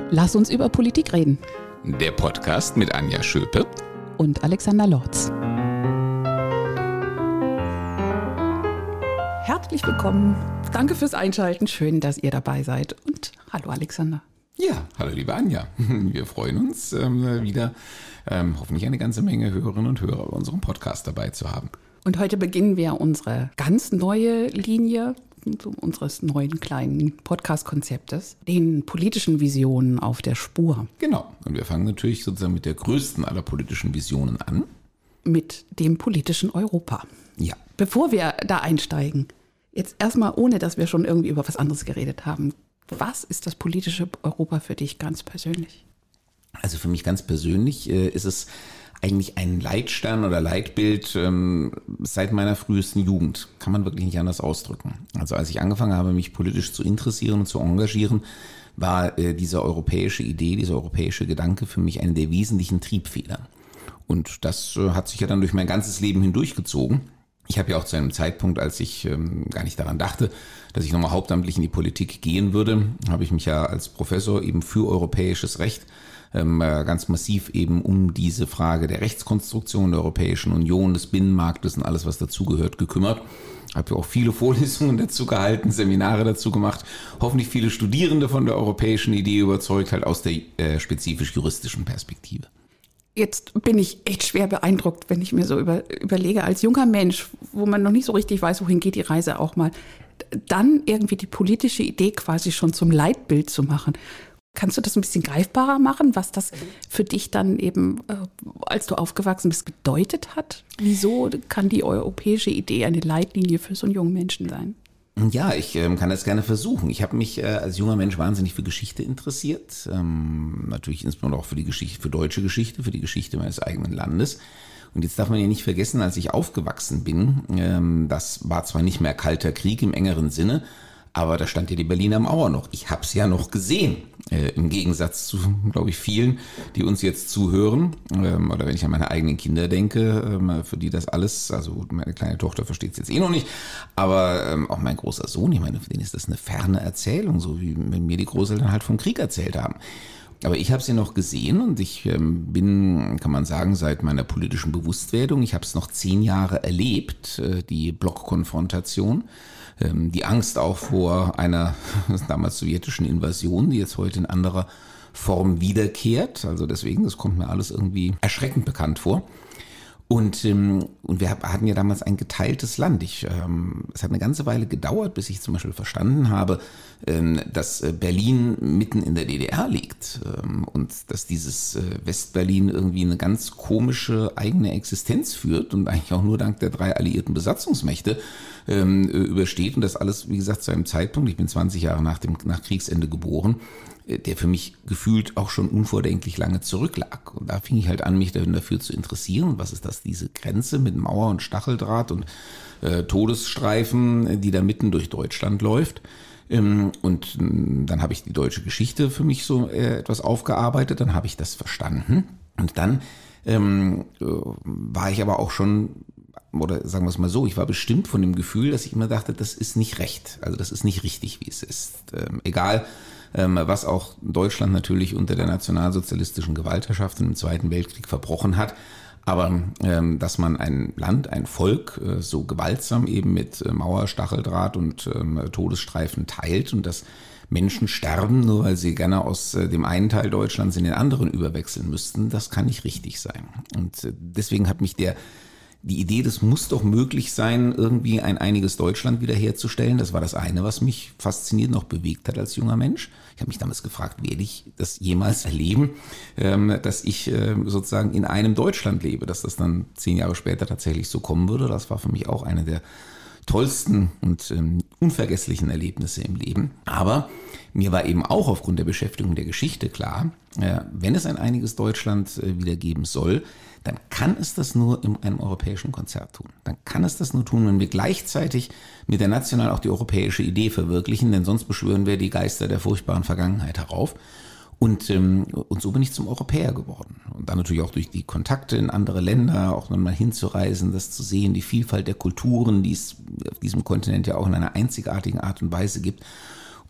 Lass uns über Politik reden. Der Podcast mit Anja Schöpe und Alexander Lorz. Herzlich willkommen. Danke fürs Einschalten. Schön, dass ihr dabei seid. Und hallo Alexander. Ja, hallo liebe Anja. Wir freuen uns wieder, hoffentlich eine ganze Menge Hörerinnen und Hörer bei unserem Podcast dabei zu haben. Und heute beginnen wir unsere ganz neue Linie unseres neuen kleinen Podcast-Konzeptes, den politischen Visionen auf der Spur. Genau. Und wir fangen natürlich sozusagen mit der größten aller politischen Visionen an. Mit dem politischen Europa. Ja. Bevor wir da einsteigen, jetzt erstmal, ohne dass wir schon irgendwie über was anderes geredet haben, was ist das politische Europa für dich ganz persönlich? Also für mich ganz persönlich ist es eigentlich ein Leitstern oder Leitbild seit meiner frühesten Jugend. Kann man wirklich nicht anders ausdrücken. Also als ich angefangen habe, mich politisch zu interessieren und zu engagieren, war diese europäische Idee, dieser europäische Gedanke für mich eine der wesentlichen Triebfedern. Und das hat sich ja dann durch mein ganzes Leben hindurchgezogen. Ich habe ja auch zu einem Zeitpunkt, als ich gar nicht daran dachte, dass ich nochmal hauptamtlich in die Politik gehen würde, habe ich mich ja als Professor eben für europäisches Recht ganz massiv eben um diese Frage der Rechtskonstruktion der Europäischen Union, des Binnenmarktes und alles, was dazugehört, gekümmert. Habe auch viele Vorlesungen dazu gehalten, Seminare dazu gemacht, hoffentlich viele Studierende von der europäischen Idee überzeugt, halt aus der spezifisch juristischen Perspektive. Jetzt bin ich echt schwer beeindruckt, wenn ich mir so überlege, als junger Mensch, wo man noch nicht so richtig weiß, wohin geht die Reise auch mal, dann irgendwie die politische Idee quasi schon zum Leitbild zu machen. Kannst du das ein bisschen greifbarer machen, was das für dich dann eben, als du aufgewachsen bist, bedeutet hat? Wieso kann die europäische Idee eine Leitlinie für so einen jungen Menschen sein? Ja, ich kann das gerne versuchen. Ich habe mich als junger Mensch wahnsinnig für Geschichte interessiert. Natürlich insbesondere auch für die Geschichte, für deutsche Geschichte, für die Geschichte meines eigenen Landes. Und jetzt darf man ja nicht vergessen, als ich aufgewachsen bin, das war zwar nicht mehr Kalter Krieg im engeren Sinne, aber da stand ja die Berliner Mauer noch. Ich habe es ja noch gesehen, im Gegensatz zu, glaube ich, vielen, die uns jetzt zuhören. Oder wenn ich an meine eigenen Kinder denke, für die das alles, also meine kleine Tochter versteht es jetzt eh noch nicht, aber auch mein großer Sohn, ich meine, für den ist das eine ferne Erzählung, so wie wenn mir die Großeltern halt vom Krieg erzählt haben. Aber ich habe es ja noch gesehen und ich bin, kann man sagen, seit meiner politischen Bewusstwerdung, ich habe es noch 10 Jahre erlebt, die Blockkonfrontation. Die Angst auch vor einer damals sowjetischen Invasion, die jetzt heute in anderer Form wiederkehrt. Also deswegen, das kommt mir alles irgendwie erschreckend bekannt vor. Und wir hatten ja damals ein geteiltes Land. Es hat eine ganze Weile gedauert, bis ich zum Beispiel verstanden habe, dass Berlin mitten in der DDR liegt und dass dieses Westberlin irgendwie eine ganz komische eigene Existenz führt und eigentlich auch nur dank der 3 alliierten Besatzungsmächte übersteht. Und das alles, wie gesagt, zu einem Zeitpunkt, ich bin 20 Jahre nach Kriegsende geboren, der für mich gefühlt auch schon unvordenklich lange zurücklag. Und da fing ich halt an, mich dafür zu interessieren. Und was ist das, diese Grenze mit Mauer und Stacheldraht und Todesstreifen, die da mitten durch Deutschland läuft? Und dann habe ich die deutsche Geschichte für mich so etwas aufgearbeitet, dann habe ich das verstanden. Und dann war ich aber auch schon, oder sagen wir es mal so, ich war bestimmt von dem Gefühl, dass ich immer dachte, das ist nicht recht, also das ist nicht richtig, wie es ist. Egal, was auch Deutschland natürlich unter der nationalsozialistischen Gewaltherrschaft im Zweiten Weltkrieg verbrochen hat. Aber dass man ein Land, ein Volk so gewaltsam eben mit Mauer, Stacheldraht und Todesstreifen teilt und dass Menschen sterben, nur weil sie gerne aus dem einen Teil Deutschlands in den anderen überwechseln müssten, das kann nicht richtig sein. Und deswegen hat mich die Idee, das muss doch möglich sein, irgendwie ein einiges Deutschland wiederherzustellen. Das war das eine, was mich fasziniert noch bewegt hat als junger Mensch. Ich habe mich damals gefragt, werde ich das jemals erleben, dass ich sozusagen in einem Deutschland lebe, dass das dann 10 Jahre später tatsächlich so kommen würde. Das war für mich auch eine der tollsten und unvergesslichen Erlebnisse im Leben. Aber mir war eben auch aufgrund der Beschäftigung der Geschichte klar, wenn es ein einiges Deutschland wieder geben soll, dann kann es das nur in einem europäischen Konzert tun. Dann kann es das nur tun, wenn wir gleichzeitig mit der national auch die europäische Idee verwirklichen, denn sonst beschwören wir die Geister der furchtbaren Vergangenheit herauf. Und so bin ich zum Europäer geworden. Und dann natürlich auch durch die Kontakte in andere Länder, auch dann mal hinzureisen, das zu sehen, die Vielfalt der Kulturen, die es auf diesem Kontinent ja auch in einer einzigartigen Art und Weise gibt. Und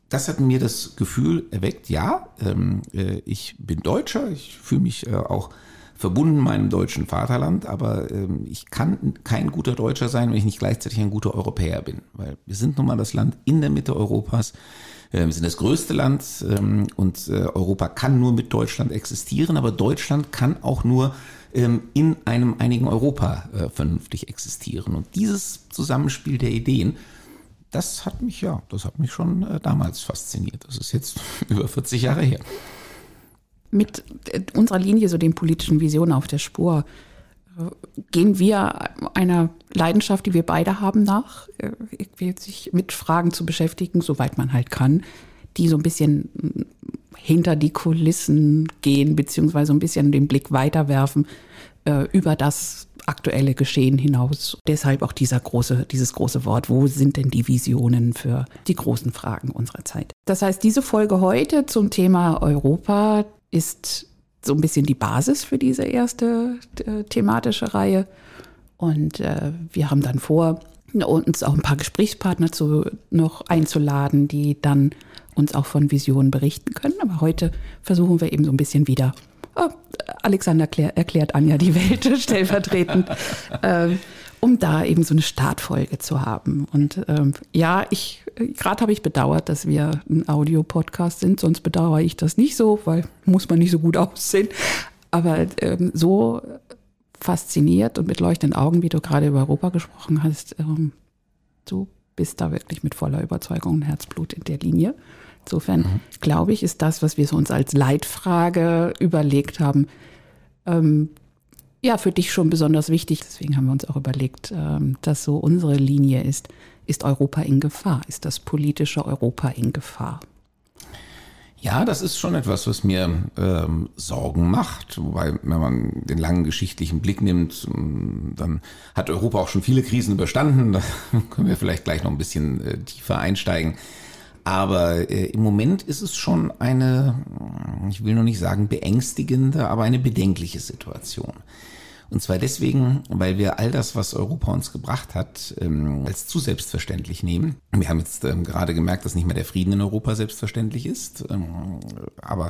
das hat mir das Gefühl erweckt, ja, ich bin Deutscher, ich fühle mich auch verbunden meinem deutschen Vaterland, aber ich kann kein guter Deutscher sein, wenn ich nicht gleichzeitig ein guter Europäer bin, weil wir sind nun mal das Land in der Mitte Europas, wir sind das größte Land und Europa kann nur mit Deutschland existieren, aber Deutschland kann auch nur in einem einigen Europa vernünftig existieren. Und dieses Zusammenspiel der Ideen, das hat mich schon damals fasziniert. Das ist jetzt über 40 Jahre her. Mit unserer Linie, so den politischen Visionen auf der Spur, gehen wir einer Leidenschaft, die wir beide haben, nach, sich mit Fragen zu beschäftigen, soweit man halt kann, die so ein bisschen hinter die Kulissen gehen, beziehungsweise ein bisschen den Blick weiterwerfen über das aktuelle Geschehen hinaus. Deshalb auch dieses große Wort, wo sind denn die Visionen für die großen Fragen unserer Zeit? Das heißt, diese Folge heute zum Thema Europa ist so ein bisschen die Basis für diese erste thematische Reihe. Und wir haben dann vor, uns auch ein paar Gesprächspartner noch einzuladen, die dann uns auch von Visionen berichten können. Aber heute versuchen wir eben so ein bisschen wieder, Alexander erklärt Anja die Welt stellvertretend, um da eben so eine Startfolge zu haben. Und gerade habe ich bedauert, dass wir ein Audio-Podcast sind, sonst bedauere ich das nicht so, weil muss man nicht so gut aussehen. Aber so fasziniert und mit leuchtenden Augen, wie du gerade über Europa gesprochen hast, du bist da wirklich mit voller Überzeugung und Herzblut in der Linie. Insofern glaube ich, ist das, was wir uns als Leitfrage überlegt haben, für dich schon besonders wichtig. Deswegen haben wir uns auch überlegt, dass so unsere Linie ist Europa in Gefahr? Ist das politische Europa in Gefahr? Ja, das ist schon etwas, was mir Sorgen macht. Wobei, wenn man den langen geschichtlichen Blick nimmt, dann hat Europa auch schon viele Krisen überstanden. Da können wir vielleicht gleich noch ein bisschen tiefer einsteigen. Aber im Moment ist es schon eine, ich will noch nicht sagen beängstigende, aber eine bedenkliche Situation. Und zwar deswegen, weil wir all das, was Europa uns gebracht hat, als zu selbstverständlich nehmen. Wir haben jetzt gerade gemerkt, dass nicht mehr der Frieden in Europa selbstverständlich ist. Aber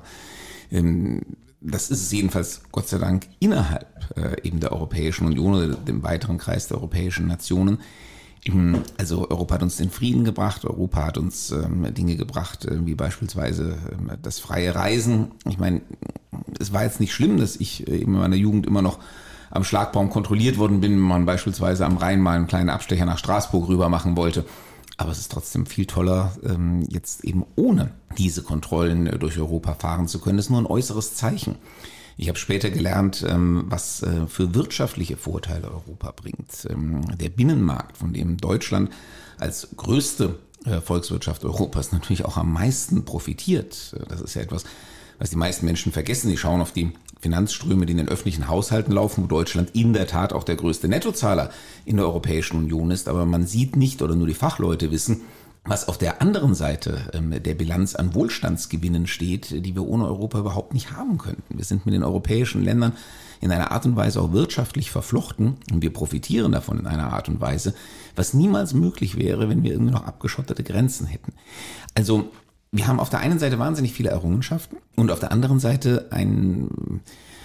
das ist es jedenfalls, Gott sei Dank, innerhalb eben der Europäischen Union oder dem weiteren Kreis der europäischen Nationen. Also Europa hat uns den Frieden gebracht, Europa hat uns Dinge gebracht, wie beispielsweise das freie Reisen. Ich meine, es war jetzt nicht schlimm, dass ich in meiner Jugend immer noch am Schlagbaum kontrolliert worden bin, wenn man beispielsweise am Rhein mal einen kleinen Abstecher nach Straßburg rüber machen wollte. Aber es ist trotzdem viel toller, jetzt eben ohne diese Kontrollen durch Europa fahren zu können. Das ist nur ein äußeres Zeichen. Ich habe später gelernt, was für wirtschaftliche Vorteile Europa bringt. Der Binnenmarkt, von dem Deutschland als größte Volkswirtschaft Europas natürlich auch am meisten profitiert. Das ist ja etwas, was die meisten Menschen vergessen. Die schauen auf die Finanzströme, die in den öffentlichen Haushalten laufen, wo Deutschland in der Tat auch der größte Nettozahler in der Europäischen Union ist. Aber man sieht nicht, oder nur die Fachleute wissen, was auf der anderen Seite der Bilanz an Wohlstandsgewinnen steht, die wir ohne Europa überhaupt nicht haben könnten. Wir sind mit den europäischen Ländern in einer Art und Weise auch wirtschaftlich verflochten und wir profitieren davon in einer Art und Weise, was niemals möglich wäre, wenn wir irgendwie noch abgeschottete Grenzen hätten. Also wir haben auf der einen Seite wahnsinnig viele Errungenschaften und auf der anderen Seite ein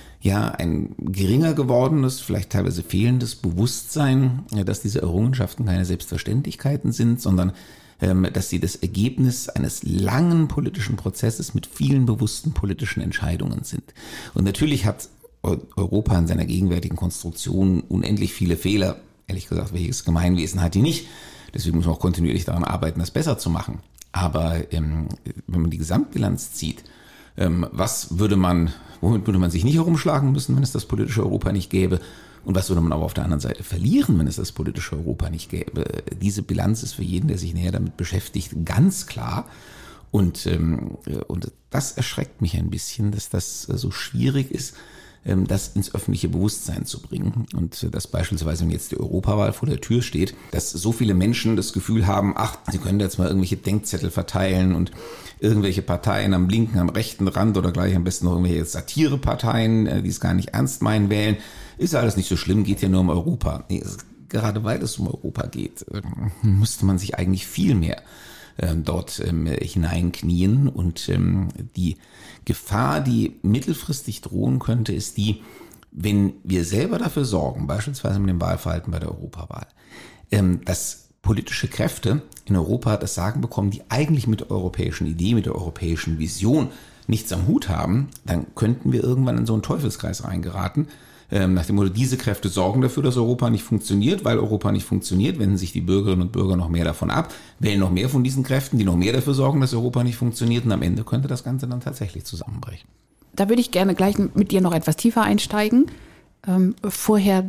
geringer gewordenes, vielleicht teilweise fehlendes Bewusstsein, dass diese Errungenschaften keine Selbstverständlichkeiten sind, sondern dass sie das Ergebnis eines langen politischen Prozesses mit vielen bewussten politischen Entscheidungen sind. Und natürlich hat Europa in seiner gegenwärtigen Konstruktion unendlich viele Fehler. Ehrlich gesagt, welches Gemeinwesen hat die nicht? Deswegen muss man auch kontinuierlich daran arbeiten, das besser zu machen. Aber wenn man die Gesamtbilanz zieht, womit würde man sich nicht herumschlagen müssen, wenn es das politische Europa nicht gäbe? Und was würde man aber auf der anderen Seite verlieren, wenn es das politische Europa nicht gäbe? Diese Bilanz ist für jeden, der sich näher damit beschäftigt, ganz klar. Und das erschreckt mich ein bisschen, dass das so schwierig ist, das ins öffentliche Bewusstsein zu bringen. Und dass beispielsweise, wenn jetzt die Europawahl vor der Tür steht, dass so viele Menschen das Gefühl haben, sie können jetzt mal irgendwelche Denkzettel verteilen und irgendwelche Parteien am linken, am rechten Rand oder gleich am besten noch irgendwelche Satireparteien, die es gar nicht ernst meinen, wählen. Ist alles nicht so schlimm, geht ja nur um Europa. Nee, gerade weil es um Europa geht, müsste man sich eigentlich viel mehr dort hineinknien. Und die Gefahr, die mittelfristig drohen könnte, ist die, wenn wir selber dafür sorgen, beispielsweise mit dem Wahlverhalten bei der Europawahl, dass politische Kräfte in Europa das Sagen bekommen, die eigentlich mit der europäischen Idee, mit der europäischen Vision nichts am Hut haben, dann könnten wir irgendwann in so einen Teufelskreis reingeraten. Nach dem Motto, diese Kräfte sorgen dafür, dass Europa nicht funktioniert. Weil Europa nicht funktioniert, wenden sich die Bürgerinnen und Bürger noch mehr davon ab, wählen noch mehr von diesen Kräften, die noch mehr dafür sorgen, dass Europa nicht funktioniert. Und am Ende könnte das Ganze dann tatsächlich zusammenbrechen. Da würde ich gerne gleich mit dir noch etwas tiefer einsteigen. Vorher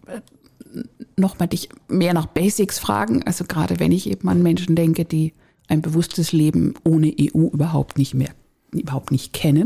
nochmal dich mehr nach Basics fragen. Also gerade wenn ich eben an Menschen denke, die ein bewusstes Leben ohne EU überhaupt nicht kennen.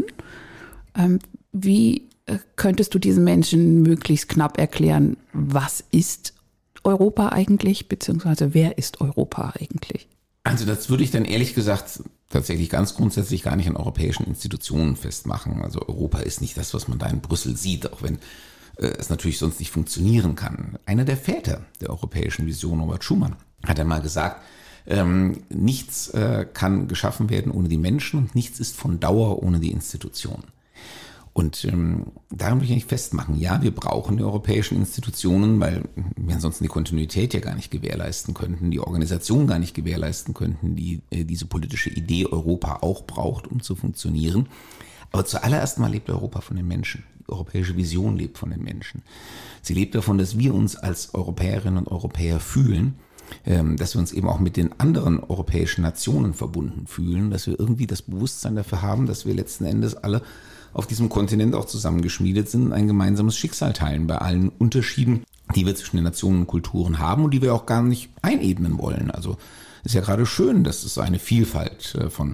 Wie könntest du diesen Menschen möglichst knapp erklären, was ist Europa eigentlich, beziehungsweise wer ist Europa eigentlich? Also das würde ich dann ehrlich gesagt tatsächlich ganz grundsätzlich gar nicht an europäischen Institutionen festmachen. Also Europa ist nicht das, was man da in Brüssel sieht, auch wenn es natürlich sonst nicht funktionieren kann. Einer der Väter der europäischen Vision, Robert Schuman, hat einmal gesagt, nichts kann geschaffen werden ohne die Menschen und nichts ist von Dauer ohne die Institutionen. Und daran will ich eigentlich festmachen, ja, wir brauchen die europäischen Institutionen, weil wir ansonsten die Kontinuität ja gar nicht gewährleisten könnten, die Organisation gar nicht gewährleisten könnten, die diese politische Idee Europa auch braucht, um zu funktionieren. Aber zuallererst mal lebt Europa von den Menschen. Die europäische Vision lebt von den Menschen. Sie lebt davon, dass wir uns als Europäerinnen und Europäer fühlen, dass wir uns eben auch mit den anderen europäischen Nationen verbunden fühlen, dass wir irgendwie das Bewusstsein dafür haben, dass wir letzten Endes alle auf diesem Kontinent auch zusammengeschmiedet sind, ein gemeinsames Schicksal teilen bei allen Unterschieden, die wir zwischen den Nationen und Kulturen haben und die wir auch gar nicht einebnen wollen. Also ist ja gerade schön, dass es eine Vielfalt von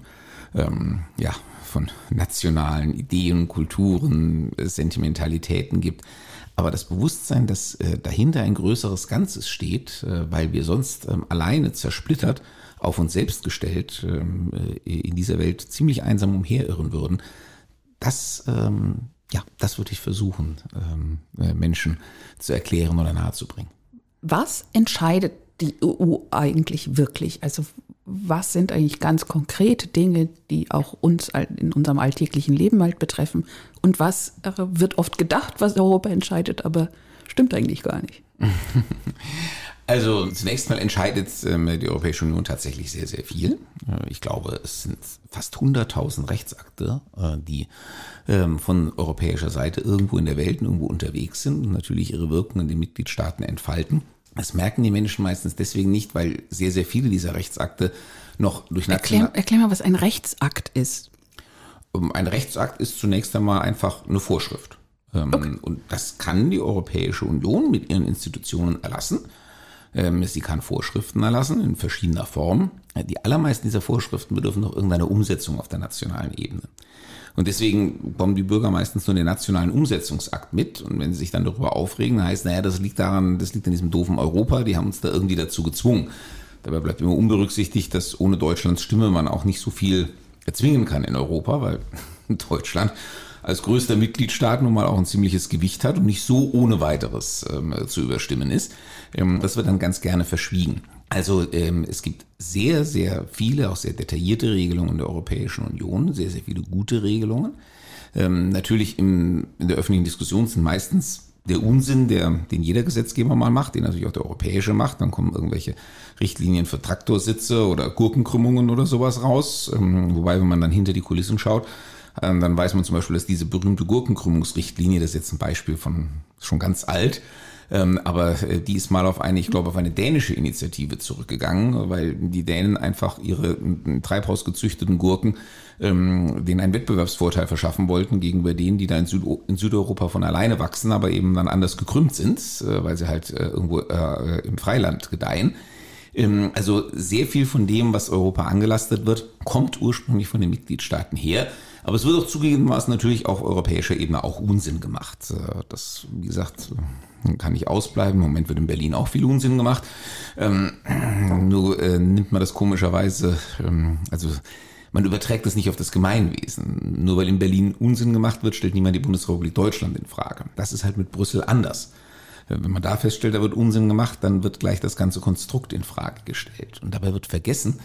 nationalen Ideen, Kulturen, Sentimentalitäten gibt. Aber das Bewusstsein, dass dahinter ein größeres Ganzes steht, weil wir sonst alleine zersplittert, auf uns selbst gestellt, in dieser Welt ziemlich einsam umherirren würden, das würde ich versuchen, Menschen zu erklären oder nahezubringen. Was entscheidet die EU eigentlich wirklich? Also was sind eigentlich ganz konkrete Dinge, die auch uns in unserem alltäglichen Leben halt betreffen? Und was wird oft gedacht, was Europa entscheidet, aber stimmt eigentlich gar nicht? Also zunächst mal entscheidet die Europäische Union tatsächlich sehr, sehr viel. Ich glaube, es sind fast 100.000 Rechtsakte, die von europäischer Seite irgendwo in der Welt irgendwo unterwegs sind und natürlich ihre Wirkung in den Mitgliedstaaten entfalten. Das merken die Menschen meistens deswegen nicht, weil sehr, sehr viele dieser Rechtsakte noch durch Erklär mal, was ein Rechtsakt ist. Ein Rechtsakt ist zunächst einmal einfach eine Vorschrift. Okay. Und das kann die Europäische Union mit ihren Institutionen erlassen. Sie kann Vorschriften erlassen in verschiedener Form. Die allermeisten dieser Vorschriften bedürfen noch irgendeiner Umsetzung auf der nationalen Ebene. Und deswegen bekommen die Bürger meistens nur den nationalen Umsetzungsakt mit. Und wenn sie sich dann darüber aufregen, dann heißt, das liegt an diesem doofen Europa, die haben uns da irgendwie dazu gezwungen. Dabei bleibt immer unberücksichtigt, dass ohne Deutschlands Stimme man auch nicht so viel erzwingen kann in Europa, weil Deutschland als größter Mitgliedstaat nun mal auch ein ziemliches Gewicht hat und nicht so ohne weiteres zu überstimmen ist. Das wird dann ganz gerne verschwiegen. Also es gibt sehr, sehr viele, auch sehr detaillierte Regelungen der Europäischen Union, sehr, sehr viele gute Regelungen. Natürlich in der öffentlichen Diskussion sind meistens der Unsinn, den jeder Gesetzgeber mal macht, den natürlich auch der europäische macht. Dann kommen irgendwelche Richtlinien für Traktorsitze oder Gurkenkrümmungen oder sowas raus. Wobei, wenn man dann hinter die Kulissen schaut, dann weiß man zum Beispiel, dass diese berühmte Gurkenkrümmungsrichtlinie, das ist jetzt ein Beispiel von schon ganz alt, aber die ist mal auf eine dänische Initiative zurückgegangen, weil die Dänen einfach ihre treibhausgezüchteten Gurken denen einen Wettbewerbsvorteil verschaffen wollten gegenüber denen, die da in Südeuropa von alleine wachsen, aber eben dann anders gekrümmt sind, weil sie halt irgendwo im Freiland gedeihen. Also sehr viel von dem, was Europa angelastet wird, kommt ursprünglich von den Mitgliedstaaten her. Aber es wird auch zugegebenermaßen natürlich auf europäischer Ebene auch Unsinn gemacht. Das, wie gesagt, kann nicht ausbleiben. Im Moment wird in Berlin auch viel Unsinn gemacht. Nur nimmt man das komischerweise, man überträgt das nicht auf das Gemeinwesen. Nur weil in Berlin Unsinn gemacht wird, stellt niemand die Bundesrepublik Deutschland in Frage. Das ist halt mit Brüssel anders. Wenn man da feststellt, da wird Unsinn gemacht, dann wird gleich das ganze Konstrukt in Frage gestellt. Und dabei wird vergessen,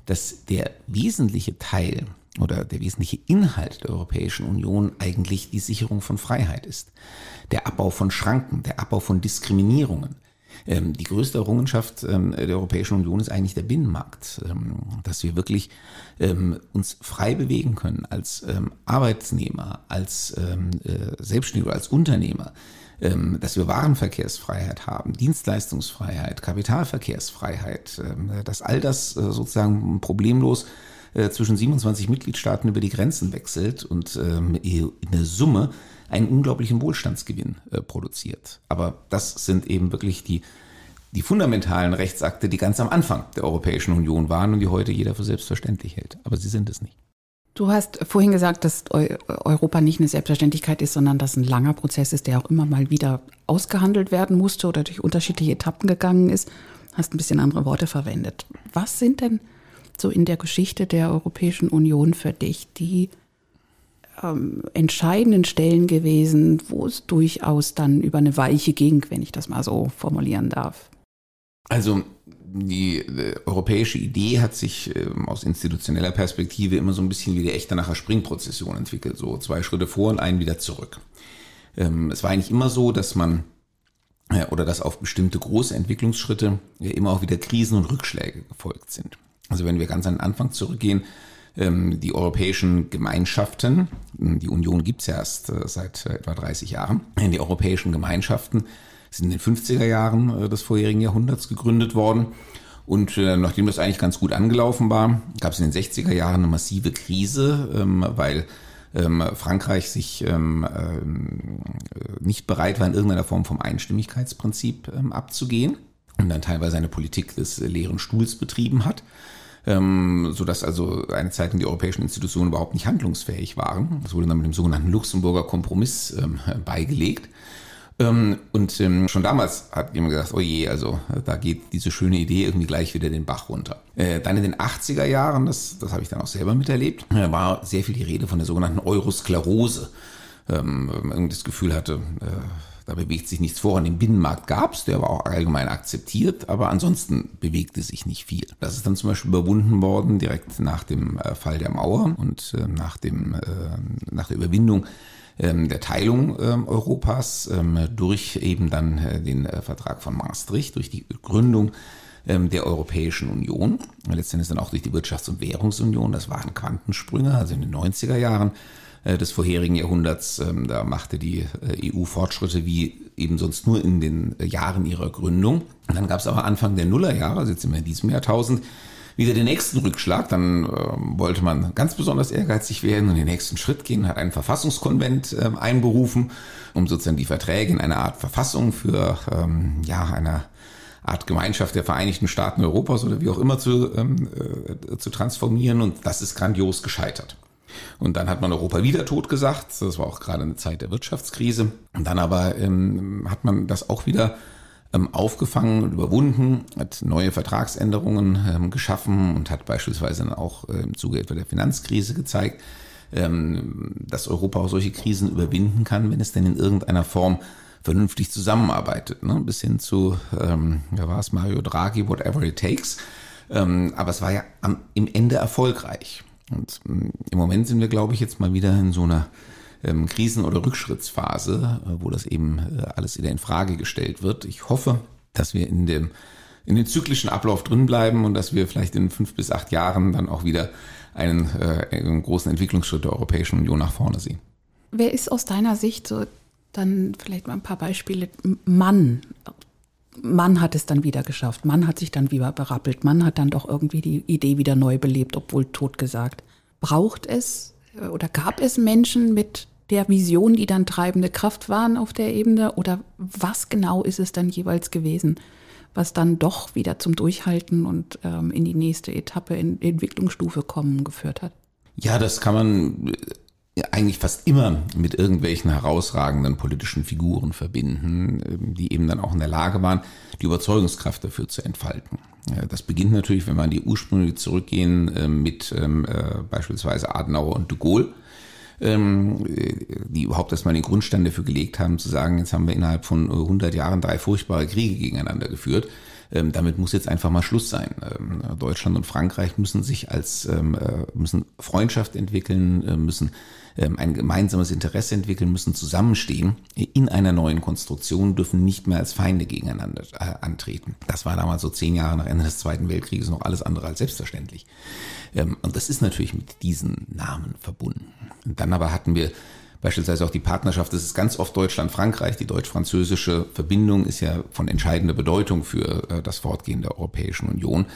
dass der wesentliche Teil oder der wesentliche Inhalt der Europäischen Union eigentlich die Sicherung von Freiheit ist. Der Abbau von Schranken, der Abbau von Diskriminierungen. Die größte Errungenschaft der Europäischen Union ist eigentlich der Binnenmarkt, dass wir wirklich uns frei bewegen können als Arbeitnehmer, als Selbstständiger, als Unternehmer, dass wir Warenverkehrsfreiheit haben, Dienstleistungsfreiheit, Kapitalverkehrsfreiheit, dass all das sozusagen problemlos zwischen 27 Mitgliedstaaten über die Grenzen wechselt und in der Summe einen unglaublichen Wohlstandsgewinn produziert. Aber das sind eben wirklich die fundamentalen Rechtsakte, die ganz am Anfang der Europäischen Union waren und die heute jeder für selbstverständlich hält. Aber sie sind es nicht. Du hast vorhin gesagt, dass Europa nicht eine Selbstverständlichkeit ist, sondern dass ein langer Prozess ist, der auch immer mal wieder ausgehandelt werden musste oder durch unterschiedliche Etappen gegangen ist. Hast ein bisschen andere Worte verwendet. Was sind denn so in der Geschichte der Europäischen Union für dich die entscheidenden Stellen gewesen, wo es durchaus dann über eine Weiche ging, wenn ich das mal so formulieren darf? Also die europäische Idee hat sich aus institutioneller Perspektive immer so ein bisschen wie die Echternacher Springprozession entwickelt, so 2 Schritte vor und einen wieder zurück. Es war eigentlich immer so, dass man oder dass auf bestimmte große Entwicklungsschritte immer auch wieder Krisen und Rückschläge gefolgt sind. Also wenn wir ganz an den Anfang zurückgehen, die europäischen Gemeinschaften, die Union gibt's ja erst seit etwa 30 Jahren, die europäischen Gemeinschaften sind in den 50er Jahren des vorherigen Jahrhunderts gegründet worden. Und nachdem das eigentlich ganz gut angelaufen war, gab es in den 60er Jahren eine massive Krise, weil Frankreich sich nicht bereit war, in irgendeiner Form vom Einstimmigkeitsprinzip abzugehen und dann teilweise eine Politik des leeren Stuhls betrieben hat, sodass also eine Zeit lang die europäischen Institutionen überhaupt nicht handlungsfähig waren. Das wurde dann mit dem sogenannten Luxemburger Kompromiss beigelegt. Und schon damals hat jemand gesagt, oh je, also da geht diese schöne Idee irgendwie gleich wieder den Bach runter. Dann in den 80er Jahren, das habe ich dann auch selber miterlebt, war sehr viel die Rede von der sogenannten Eurosklerose. Irgendwie das Gefühl hatte, da bewegt sich nichts voran. Den Binnenmarkt gab es, der war auch allgemein akzeptiert, aber ansonsten bewegte sich nicht viel. Das ist dann zum Beispiel überwunden worden direkt nach dem Fall der Mauer und nach der Überwindung der Teilung Europas durch eben dann den Vertrag von Maastricht, durch die Gründung der Europäischen Union, letztendlich dann auch durch die Wirtschafts- und Währungsunion. Das waren Quantensprünge, also in den 90er Jahren des vorherigen Jahrhunderts. Da machte die EU Fortschritte wie eben sonst nur in den Jahren ihrer Gründung. Und dann gab es aber Anfang der Nullerjahre, also jetzt sind wir in diesem Jahrtausend, wieder den nächsten Rückschlag. Dann wollte man ganz besonders ehrgeizig werden und den nächsten Schritt gehen, hat einen Verfassungskonvent einberufen, um sozusagen die Verträge in eine Art Verfassung für eine Art Gemeinschaft der Vereinigten Staaten Europas oder wie auch immer zu transformieren. Und das ist grandios gescheitert. Und dann hat man Europa wieder totgesagt. Das war auch gerade eine Zeit der Wirtschaftskrise. Und dann aber hat man das auch wieder aufgefangen und überwunden, hat neue Vertragsänderungen geschaffen und hat beispielsweise dann auch im Zuge etwa der Finanzkrise gezeigt, dass Europa auch solche Krisen überwinden kann, wenn es denn in irgendeiner Form vernünftig zusammenarbeitet. Ne? Bis hin zu, Mario Draghi, whatever it takes. Aber es war ja im Ende erfolgreich. Und im Moment sind wir, glaube ich, jetzt mal wieder in so einer Krisen- oder Rückschrittsphase, wo das eben alles wieder in Frage gestellt wird. Ich hoffe, dass wir in dem zyklischen Ablauf drin bleiben und dass wir vielleicht in 5 bis 8 Jahren dann auch wieder einen großen Entwicklungsschritt der Europäischen Union nach vorne sehen. Wer ist aus deiner Sicht so dann vielleicht mal ein paar Beispiele? Mann hat es dann wieder geschafft. Mann hat sich dann wieder berappelt. Mann hat dann doch irgendwie die Idee wieder neu belebt, obwohl totgesagt. Braucht es oder gab es Menschen mit der Vision, die dann treibende Kraft waren auf der Ebene? Oder was genau ist es dann jeweils gewesen, was dann doch wieder zum Durchhalten und in die nächste Etappe, in Entwicklungsstufe kommen geführt hat? Ja, das kann man eigentlich fast immer mit irgendwelchen herausragenden politischen Figuren verbinden, die eben dann auch in der Lage waren, die Überzeugungskraft dafür zu entfalten. Das beginnt natürlich, wenn wir an die Ursprünge zurückgehen, mit beispielsweise Adenauer und de Gaulle, die überhaupt erstmal den Grundstein dafür gelegt haben, zu sagen, jetzt haben wir innerhalb von 100 Jahren 3 furchtbare Kriege gegeneinander geführt. Damit muss jetzt einfach mal Schluss sein. Deutschland und Frankreich müssen müssen Freundschaft entwickeln, müssen ein gemeinsames Interesse entwickeln, müssen zusammenstehen in einer neuen Konstruktion, dürfen nicht mehr als Feinde gegeneinander antreten. Das war damals so 10 Jahre nach Ende des Zweiten Weltkrieges noch alles andere als selbstverständlich. Und das ist natürlich mit diesen Namen verbunden. Und dann aber hatten wir beispielsweise auch die Partnerschaft, das ist ganz oft Deutschland-Frankreich. Die deutsch-französische Verbindung ist ja von entscheidender Bedeutung für das Fortgehen der Europäischen Union.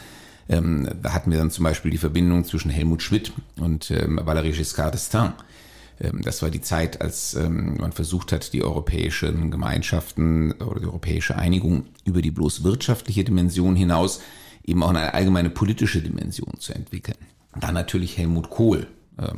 Da hatten wir dann zum Beispiel die Verbindung zwischen Helmut Schmidt und Valéry Giscard d'Estaing. Das war die Zeit, als man versucht hat, die europäischen Gemeinschaften oder die europäische Einigung über die bloß wirtschaftliche Dimension hinaus eben auch eine allgemeine politische Dimension zu entwickeln. Dann natürlich Helmut Kohl,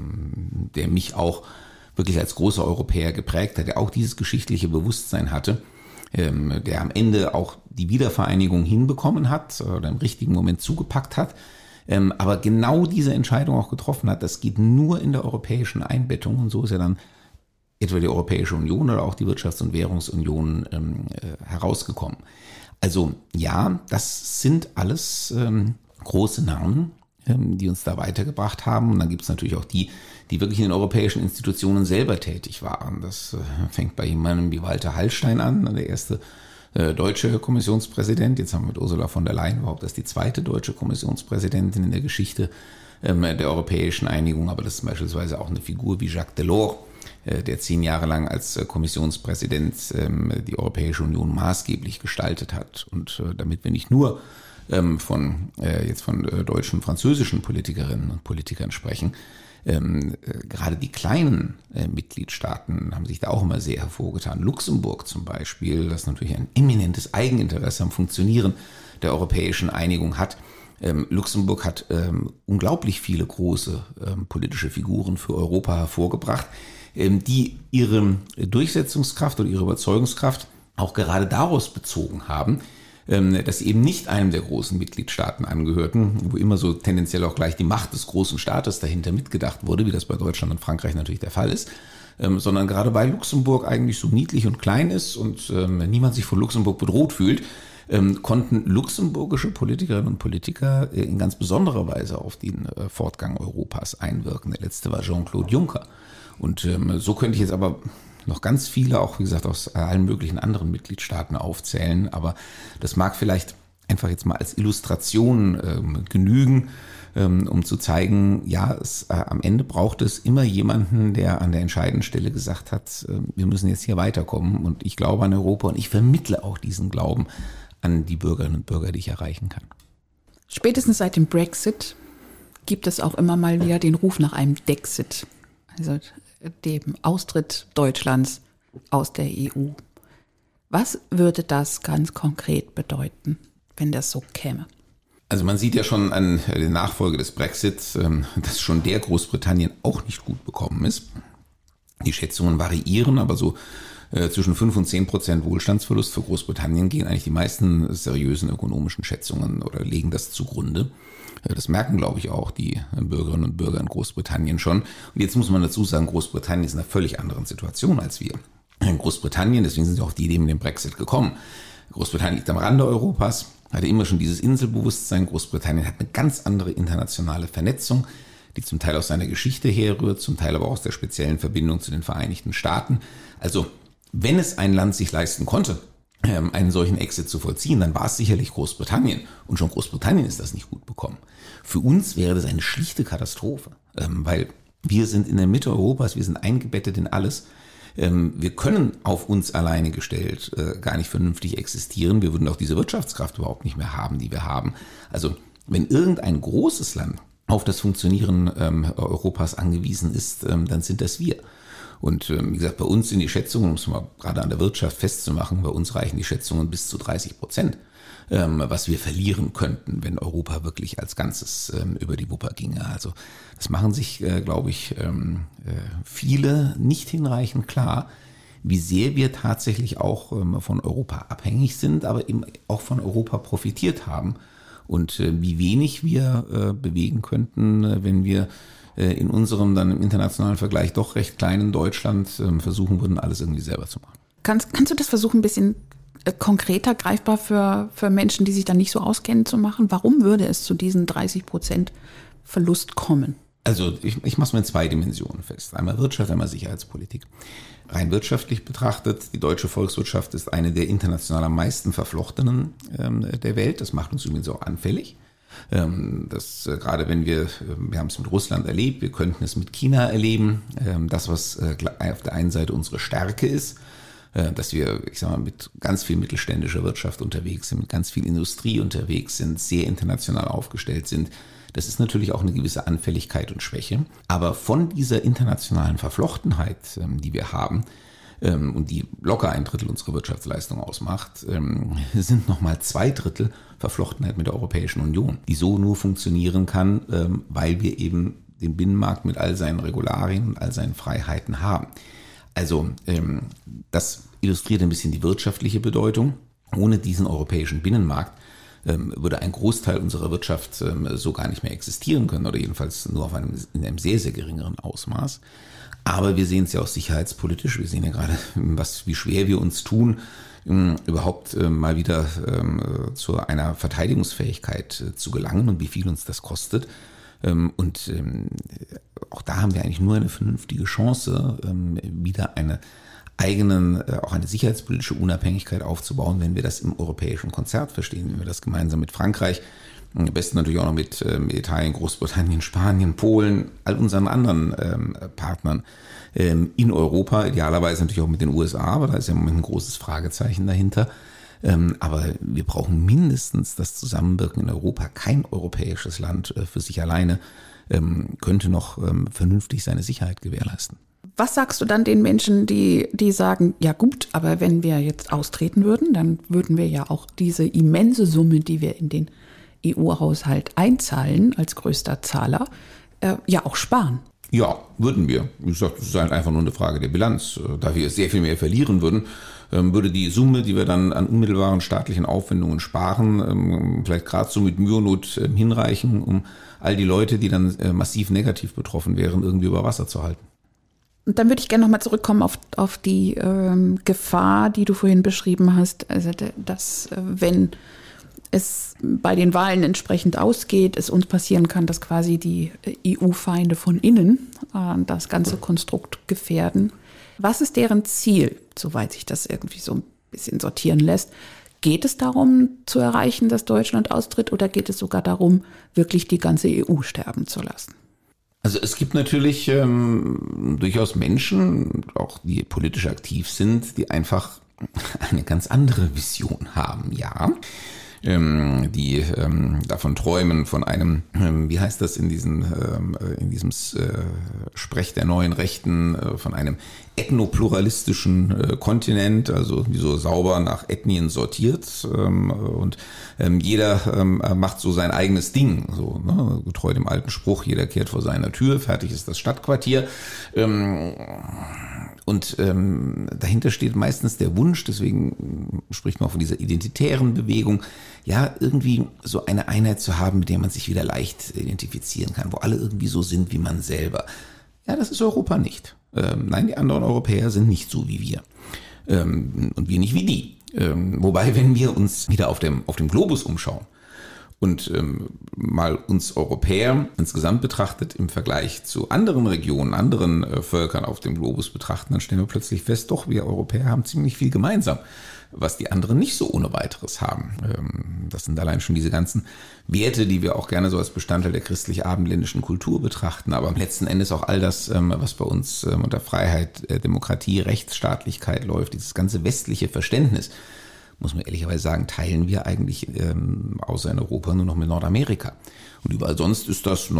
der mich auch wirklich als großer Europäer geprägt hat, der auch dieses geschichtliche Bewusstsein hatte, der am Ende auch die Wiedervereinigung hinbekommen hat oder im richtigen Moment zugepackt hat, aber genau diese Entscheidung auch getroffen hat. Das geht nur in der europäischen Einbettung und so ist ja dann etwa die Europäische Union oder auch die Wirtschafts- und Währungsunion herausgekommen. Also ja, das sind alles große Namen, die uns da weitergebracht haben. Und dann gibt es natürlich auch die wirklich in den europäischen Institutionen selber tätig waren. Das fängt bei jemandem wie Walter Hallstein an, der erste deutsche Kommissionspräsident. Jetzt haben wir mit Ursula von der Leyen überhaupt erst die zweite deutsche Kommissionspräsidentin in der Geschichte der europäischen Einigung. Aber das ist beispielsweise auch eine Figur wie Jacques Delors, der 10 Jahre lang als Kommissionspräsident die Europäische Union maßgeblich gestaltet hat. Und damit wir nicht nur von deutschen und französischen Politikerinnen und Politikern sprechen. Gerade die kleinen Mitgliedstaaten haben sich da auch immer sehr hervorgetan. Luxemburg zum Beispiel, das natürlich ein eminentes Eigeninteresse am Funktionieren der europäischen Einigung hat. Luxemburg hat unglaublich viele große politische Figuren für Europa hervorgebracht, die ihre Durchsetzungskraft oder ihre Überzeugungskraft auch gerade daraus bezogen haben, dass sie eben nicht einem der großen Mitgliedstaaten angehörten, wo immer so tendenziell auch gleich die Macht des großen Staates dahinter mitgedacht wurde, wie das bei Deutschland und Frankreich natürlich der Fall ist, sondern gerade weil Luxemburg eigentlich so niedlich und klein ist und niemand sich von Luxemburg bedroht fühlt, konnten luxemburgische Politikerinnen und Politiker in ganz besonderer Weise auf den Fortgang Europas einwirken. Der letzte war Jean-Claude Juncker. Und so könnte ich jetzt aber noch ganz viele, auch wie gesagt aus allen möglichen anderen Mitgliedstaaten aufzählen, aber das mag vielleicht einfach jetzt mal als Illustration genügen, um zu zeigen, ja, am Ende braucht es immer jemanden, der an der entscheidenden Stelle gesagt hat, wir müssen jetzt hier weiterkommen und ich glaube an Europa und ich vermittle auch diesen Glauben an die Bürgerinnen und Bürger, die ich erreichen kann. Spätestens seit dem Brexit gibt es auch immer mal wieder den Ruf nach einem Dexit, also dem Austritt Deutschlands aus der EU. Was würde das ganz konkret bedeuten, wenn das so käme? Also man sieht ja schon an der Nachfolge des Brexit, dass schon der Großbritannien auch nicht gut bekommen ist. Die Schätzungen variieren, aber so zwischen 5 und 10% Wohlstandsverlust für Großbritannien gehen eigentlich die meisten seriösen ökonomischen Schätzungen oder legen das zugrunde. Das merken, glaube ich, auch die Bürgerinnen und Bürger in Großbritannien schon. Und jetzt muss man dazu sagen, Großbritannien ist in einer völlig anderen Situation als wir. In Großbritannien, deswegen sind auch die Ideen mit dem Brexit gekommen. Großbritannien liegt am Rande Europas, hatte immer schon dieses Inselbewusstsein. Großbritannien hat eine ganz andere internationale Vernetzung, die zum Teil aus seiner Geschichte herrührt, zum Teil aber auch aus der speziellen Verbindung zu den Vereinigten Staaten. Also, wenn es ein Land sich leisten konnte, einen solchen Exit zu vollziehen, dann war es sicherlich Großbritannien. Und schon Großbritannien ist das nicht gut bekommen. Für uns wäre das eine schlichte Katastrophe, weil wir sind in der Mitte Europas, wir sind eingebettet in alles. Wir können auf uns alleine gestellt gar nicht vernünftig existieren. Wir würden auch diese Wirtschaftskraft überhaupt nicht mehr haben, die wir haben. Also wenn irgendein großes Land auf das Funktionieren Europas angewiesen ist, dann sind das wir. Und wie gesagt, bei uns sind die Schätzungen, um es mal gerade an der Wirtschaft festzumachen, bei uns reichen die Schätzungen bis zu 30%, was wir verlieren könnten, wenn Europa wirklich als Ganzes über die Wupper ginge. Also das machen sich, glaube ich, viele nicht hinreichend klar, wie sehr wir tatsächlich auch von Europa abhängig sind, aber eben auch von Europa profitiert haben und wie wenig wir bewegen könnten, wenn wir in unserem dann im internationalen Vergleich doch recht kleinen Deutschland versuchen würden, alles irgendwie selber zu machen. Kannst du das versuchen, ein bisschen konkreter greifbar für Menschen, die sich dann nicht so auskennen, zu machen? Warum würde es zu diesen 30% Verlust kommen? Also ich mache es mal in 2 Dimensionen fest. Einmal Wirtschaft, einmal Sicherheitspolitik. Rein wirtschaftlich betrachtet, die deutsche Volkswirtschaft ist eine der international am meisten verflochtenen der Welt. Das macht uns übrigens auch anfällig. Gerade wenn wir haben es mit Russland erlebt, wir könnten es mit China erleben. Das, was auf der einen Seite unsere Stärke ist, dass wir, ich sag mal, mit ganz viel mittelständischer Wirtschaft unterwegs sind, mit ganz viel Industrie unterwegs sind, sehr international aufgestellt sind. Das ist natürlich auch eine gewisse Anfälligkeit und Schwäche. Aber von dieser internationalen Verflochtenheit, die wir haben, und die locker 1/3 unserer Wirtschaftsleistung ausmacht, sind nochmal 2/3 Verflochtenheit mit der Europäischen Union, die so nur funktionieren kann, weil wir eben den Binnenmarkt mit all seinen Regularien und all seinen Freiheiten haben. Also das illustriert ein bisschen die wirtschaftliche Bedeutung. Ohne diesen europäischen Binnenmarkt würde ein Großteil unserer Wirtschaft so gar nicht mehr existieren können oder jedenfalls nur in einem sehr, sehr geringeren Ausmaß. Aber wir sehen es ja auch sicherheitspolitisch. Wir sehen ja gerade, wie schwer wir uns tun, überhaupt mal wieder zu einer Verteidigungsfähigkeit zu gelangen und wie viel uns das kostet. Und auch da haben wir eigentlich nur eine vernünftige Chance, wieder auch eine sicherheitspolitische Unabhängigkeit aufzubauen, wenn wir das im europäischen Konzert verstehen, wenn wir das gemeinsam mit Frankreich, am besten natürlich auch noch mit Italien, Großbritannien, Spanien, Polen, all unseren anderen Partnern in Europa, idealerweise natürlich auch mit den USA, aber da ist ja im Moment ein großes Fragezeichen dahinter. Aber wir brauchen mindestens das Zusammenwirken in Europa. Kein europäisches Land für sich alleine könnte noch vernünftig seine Sicherheit gewährleisten. Was sagst du dann den Menschen, die sagen, ja gut, aber wenn wir jetzt austreten würden, dann würden wir ja auch diese immense Summe, die wir in den EU-Haushalt einzahlen als größter Zahler, ja auch sparen? Ja, würden wir. Wie gesagt, das ist halt einfach nur eine Frage der Bilanz. Da wir sehr viel mehr verlieren würden, würde die Summe, die wir dann an unmittelbaren staatlichen Aufwendungen sparen, vielleicht gerade so mit Mühe und Not hinreichen, um all die Leute, die dann massiv negativ betroffen wären, irgendwie über Wasser zu halten. Und dann würde ich gerne nochmal zurückkommen auf die Gefahr, die du vorhin beschrieben hast, also dass wenn es bei den Wahlen entsprechend ausgeht, es uns passieren kann, dass quasi die EU-Feinde von innen das ganze Konstrukt gefährden. Was ist deren Ziel, soweit sich das irgendwie so ein bisschen sortieren lässt? Geht es darum zu erreichen, dass Deutschland austritt, oder geht es sogar darum, wirklich die ganze EU sterben zu lassen? Also es gibt natürlich durchaus Menschen, auch die politisch aktiv sind, die einfach eine ganz andere Vision haben, ja. Die davon träumen, von einem, wie heißt das in diesem Sprech der neuen Rechten, von einem ethnopluralistischen Kontinent, also wie so sauber nach Ethnien sortiert, und jeder macht so sein eigenes Ding, so, ne? Getreu dem alten Spruch, jeder kehrt vor seiner Tür, fertig ist das Stadtquartier. Und dahinter steht meistens der Wunsch, deswegen spricht man auch von dieser identitären Bewegung, ja, irgendwie so eine Einheit zu haben, mit der man sich wieder leicht identifizieren kann, wo alle irgendwie so sind wie man selber. Ja, das ist Europa nicht. Nein, die anderen Europäer sind nicht so wie wir. Und wir nicht wie die. Wobei, wenn wir uns wieder auf dem Globus umschauen und mal uns Europäer insgesamt betrachtet im Vergleich zu anderen Regionen, anderen Völkern auf dem Globus betrachten, dann stellen wir plötzlich fest, doch, wir Europäer haben ziemlich viel gemeinsam, was die anderen nicht so ohne weiteres haben. Das sind allein schon diese ganzen Werte, die wir auch gerne so als Bestandteil der christlich-abendländischen Kultur betrachten, aber am letzten Endes auch all das, was bei uns unter Freiheit, Demokratie, Rechtsstaatlichkeit läuft, dieses ganze westliche Verständnis, muss man ehrlicherweise sagen, teilen wir eigentlich außer in Europa nur noch mit Nordamerika. Und überall sonst ist das,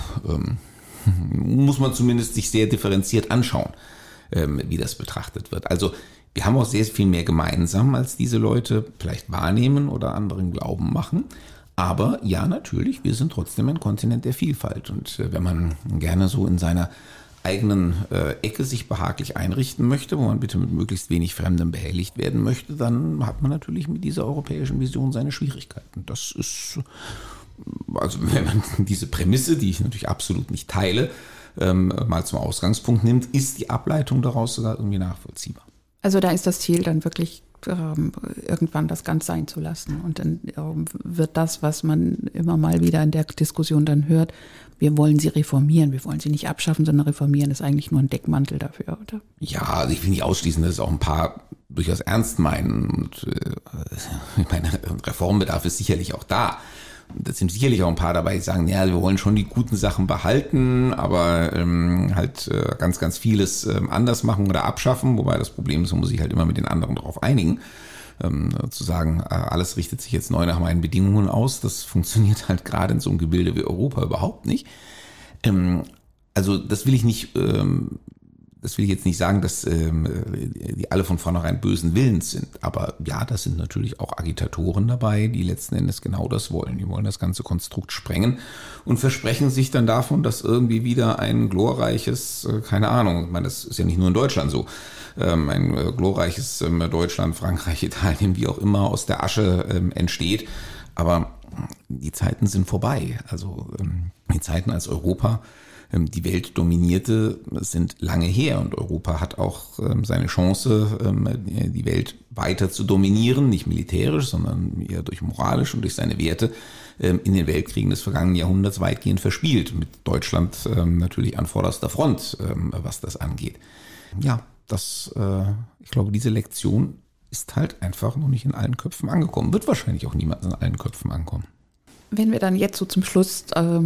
muss man zumindest sich sehr differenziert anschauen, wie das betrachtet wird. Also wir haben auch sehr viel mehr gemeinsam, als diese Leute vielleicht wahrnehmen oder anderen Glauben machen. Aber ja, natürlich, wir sind trotzdem ein Kontinent der Vielfalt. Und wenn man gerne so in seiner eigenen Ecke sich behaglich einrichten möchte, wo man bitte mit möglichst wenig Fremdem behelligt werden möchte, dann hat man natürlich mit dieser europäischen Vision seine Schwierigkeiten. Das ist, also wenn man diese Prämisse, die ich natürlich absolut nicht teile, mal zum Ausgangspunkt nimmt, ist die Ableitung daraus sogar irgendwie nachvollziehbar. Also da ist das Ziel dann wirklich irgendwann das ganz sein zu lassen. Und dann wird das, was man immer mal wieder in der Diskussion dann hört, wir wollen sie reformieren, wir wollen sie nicht abschaffen, sondern reformieren, ist eigentlich nur ein Deckmantel dafür, oder? Ja, also ich will nicht ausschließen, dass es auch ein paar durchaus ernst meinen. Und ich meine, Reformbedarf ist sicherlich auch da. Da sind sicherlich auch ein paar dabei, die sagen, ja, wir wollen schon die guten Sachen behalten, aber ganz, ganz vieles anders machen oder abschaffen. Wobei das Problem ist, man muss sich halt immer mit den anderen darauf einigen. Zu sagen, alles richtet sich jetzt neu nach meinen Bedingungen aus, das funktioniert halt gerade in so einem Gebilde wie Europa überhaupt nicht. Also das will ich jetzt nicht sagen, dass die alle von vornherein bösen Willens sind. Aber ja, das sind natürlich auch Agitatoren dabei, die letzten Endes genau das wollen. Die wollen das ganze Konstrukt sprengen und versprechen sich dann davon, dass irgendwie wieder ein glorreiches, keine Ahnung, ich meine, das ist ja nicht nur in Deutschland so, ein glorreiches Deutschland, Frankreich, Italien, wie auch immer, aus der Asche entsteht. Aber die Zeiten sind vorbei. Also die Zeiten, als Europa die Welt dominierte, sind lange her. Und Europa hat auch seine Chance, die Welt weiter zu dominieren, nicht militärisch, sondern eher durch moralisch und durch seine Werte in den Weltkriegen des vergangenen Jahrhunderts weitgehend verspielt. Mit Deutschland natürlich an vorderster Front, was das angeht. Ja, ich glaube, diese Lektion ist halt einfach noch nicht in allen Köpfen angekommen. Wird wahrscheinlich auch niemals in allen Köpfen ankommen. Wenn wir dann jetzt so zum Schluss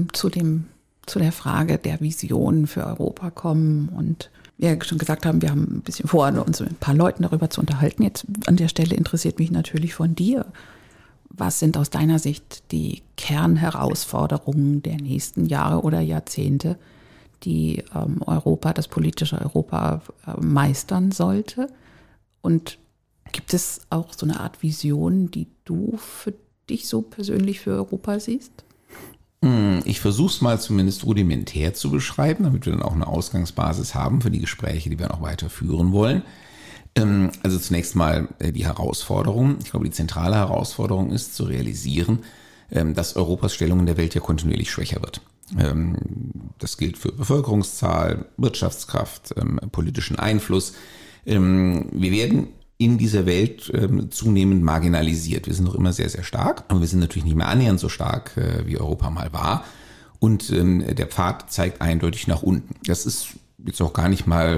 zu der Frage der Vision für Europa kommen und wir ja schon gesagt haben, wir haben ein bisschen vor, uns mit ein paar Leuten darüber zu unterhalten. Jetzt an der Stelle interessiert mich natürlich von dir. Was sind aus deiner Sicht die Kernherausforderungen der nächsten Jahre oder Jahrzehnte, die das politische Europa meistern sollte? Und gibt es auch so eine Art Vision, die du für dich so persönlich für Europa siehst? Ich versuche es mal zumindest rudimentär zu beschreiben, damit wir dann auch eine Ausgangsbasis haben für die Gespräche, die wir noch weiter führen wollen. Also zunächst mal die Herausforderung. Ich glaube, die zentrale Herausforderung ist zu realisieren, dass Europas Stellung in der Welt ja kontinuierlich schwächer wird. Das gilt für Bevölkerungszahl, Wirtschaftskraft, politischen Einfluss. Wir werden in dieser Welt zunehmend marginalisiert. Wir sind noch immer sehr, sehr stark, aber wir sind natürlich nicht mehr annähernd so stark, wie Europa mal war. Und der Pfad zeigt eindeutig nach unten. Das ist jetzt auch gar nicht mal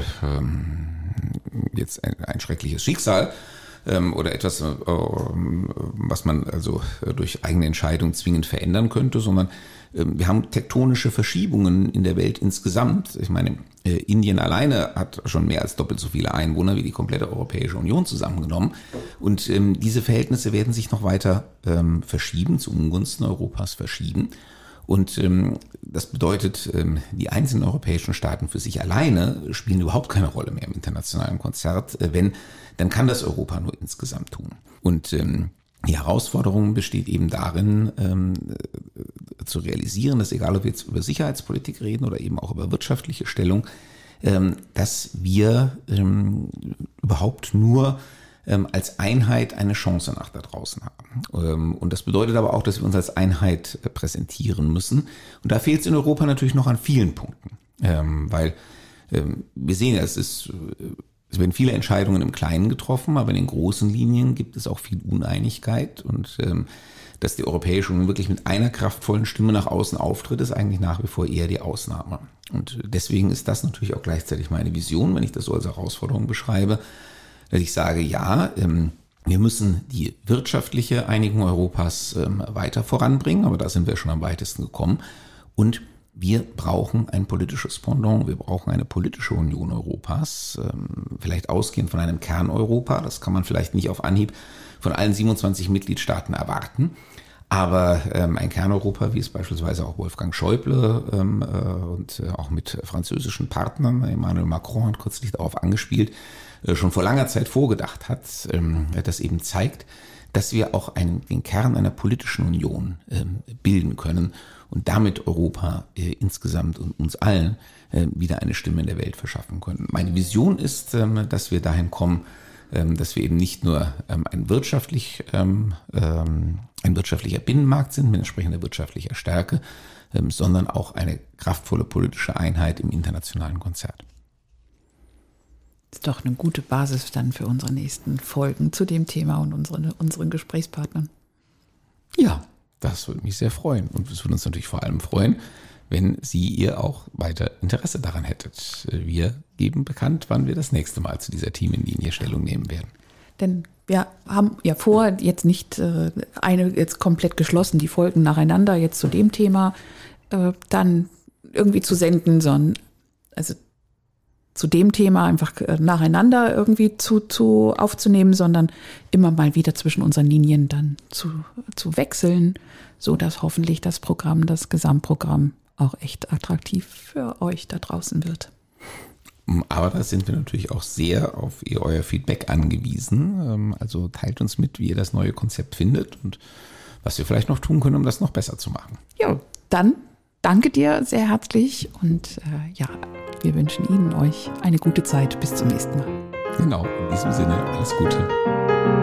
jetzt ein schreckliches Schicksal oder etwas, was man also durch eigene Entscheidung zwingend verändern könnte, sondern wir haben tektonische Verschiebungen in der Welt insgesamt. Ich meine, Indien alleine hat schon mehr als doppelt so viele Einwohner wie die komplette Europäische Union zusammengenommen. Und diese Verhältnisse werden sich noch weiter verschieben, zu Ungunsten Europas verschieben. Und das bedeutet, die einzelnen europäischen Staaten für sich alleine spielen überhaupt keine Rolle mehr im internationalen Konzert. Dann kann das Europa nur insgesamt tun. Und die Herausforderung besteht eben darin, zu realisieren, dass egal ob wir jetzt über Sicherheitspolitik reden oder eben auch über wirtschaftliche Stellung, dass wir überhaupt nur als Einheit eine Chance nach da draußen haben. Und das bedeutet aber auch, dass wir uns als Einheit präsentieren müssen. Und da fehlt es in Europa natürlich noch an vielen Punkten. Weil wir sehen ja, es werden viele Entscheidungen im Kleinen getroffen, aber in den großen Linien gibt es auch viel Uneinigkeit. Und dass die Europäische Union wirklich mit einer kraftvollen Stimme nach außen auftritt, ist eigentlich nach wie vor eher die Ausnahme. Und deswegen ist das natürlich auch gleichzeitig meine Vision, wenn ich das so als Herausforderung beschreibe, dass ich sage, ja, wir müssen die wirtschaftliche Einigung Europas weiter voranbringen, aber da sind wir schon am weitesten gekommen. Und wir brauchen ein politisches Pendant, wir brauchen eine politische Union Europas, vielleicht ausgehend von einem Kern-Europa. Das kann man vielleicht nicht auf Anhieb von allen 27 Mitgliedstaaten erwarten. Aber ein Kerneuropa, wie es beispielsweise auch Wolfgang Schäuble und auch mit französischen Partnern, Emmanuel Macron hat kürzlich darauf angespielt, schon vor langer Zeit vorgedacht hat, das eben zeigt, dass wir auch den Kern einer politischen Union bilden können und damit Europa insgesamt und uns allen wieder eine Stimme in der Welt verschaffen können. Meine Vision ist, dass wir dahin kommen, dass wir eben nicht nur ein wirtschaftlicher Binnenmarkt sind mit entsprechender wirtschaftlicher Stärke, sondern auch eine kraftvolle politische Einheit im internationalen Konzert. Ist doch eine gute Basis dann für unsere nächsten Folgen zu dem Thema und unseren Gesprächspartnern. Ja, das würde mich sehr freuen. Und es würde uns natürlich vor allem freuen, wenn ihr auch weiter Interesse daran hättet. Wir geben bekannt, wann wir das nächste Mal zu dieser Teamlinie Stellung nehmen werden. Denn wir haben ja vor, jetzt nicht jetzt komplett geschlossen, die Folgen nacheinander jetzt zu dem Thema dann irgendwie zu senden, sondern also zu dem Thema einfach nacheinander irgendwie aufzunehmen, sondern immer mal wieder zwischen unseren Linien dann zu wechseln, so dass hoffentlich das Gesamtprogramm auch echt attraktiv für euch da draußen wird. Aber da sind wir natürlich auch sehr auf euer Feedback angewiesen. Also teilt uns mit, wie ihr das neue Konzept findet und was wir vielleicht noch tun können, um das noch besser zu machen. Ja, dann danke dir sehr herzlich und wir wünschen euch eine gute Zeit. Bis zum nächsten Mal. Genau, in diesem Sinne alles Gute.